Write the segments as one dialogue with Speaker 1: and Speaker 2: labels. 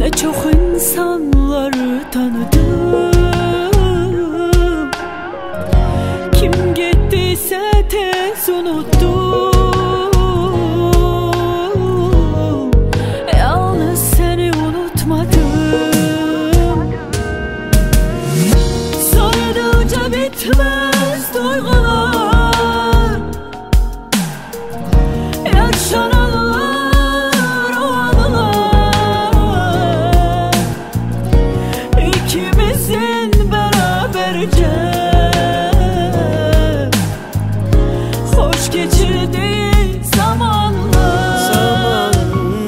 Speaker 1: Ne çok insanları tanıdım. Kim gittiyse tez unuttum. Yalnız seni unutmadım. Sardıkça bitmez duygular, yaşananlar o anılar. İkimizin beraberce hoş geçirdiği zamanlar.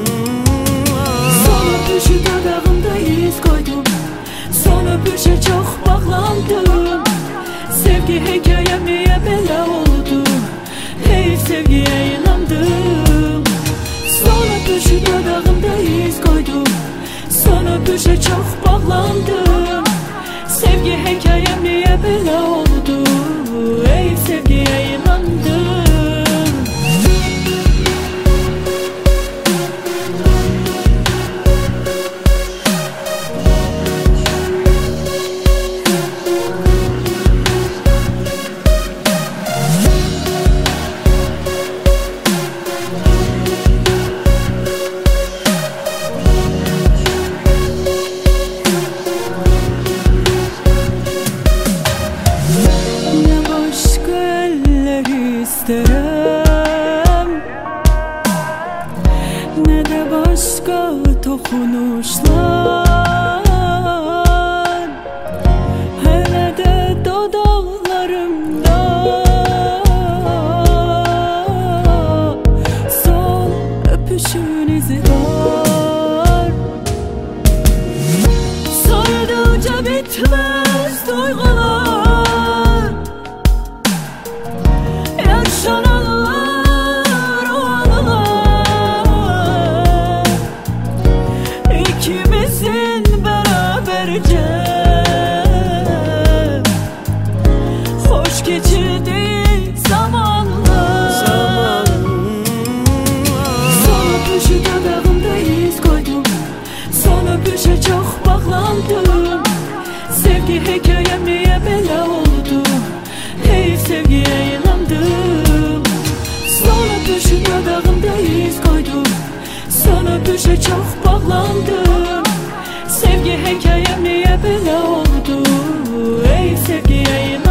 Speaker 1: Son öpüşü dudağımda iz koydum. Son öpüşe çok bağlandım. Sevgi hikayem niye böyle oldu? Hey, sevgiye inandım. Son öpüşü dudağımda iz koydum. Son öpüşe çok bağlandım. Sevgi hikayem niye böyle oldu? Hey, sevgiye inandım. İsterim, ne de başka dokunuşlar, hele de dudaklarımda son öpüşün izi var. Sardıkça bitmez duygular, yaşananlar o anılar. İkimizin beraberce hoş geçirdiği zamanlar. Son öpüşü dudağımda iz koydum. Son öpüşe çok bağlandım. Sevgi hikayem niye böyle oldu? Hey, sevgiye inandım. Son öpüşü dudağımda iz koydum. Son öpüşe çok bağlandım. Sevgi hikayem niye böyle oldu? Hey, sevgiye inandım.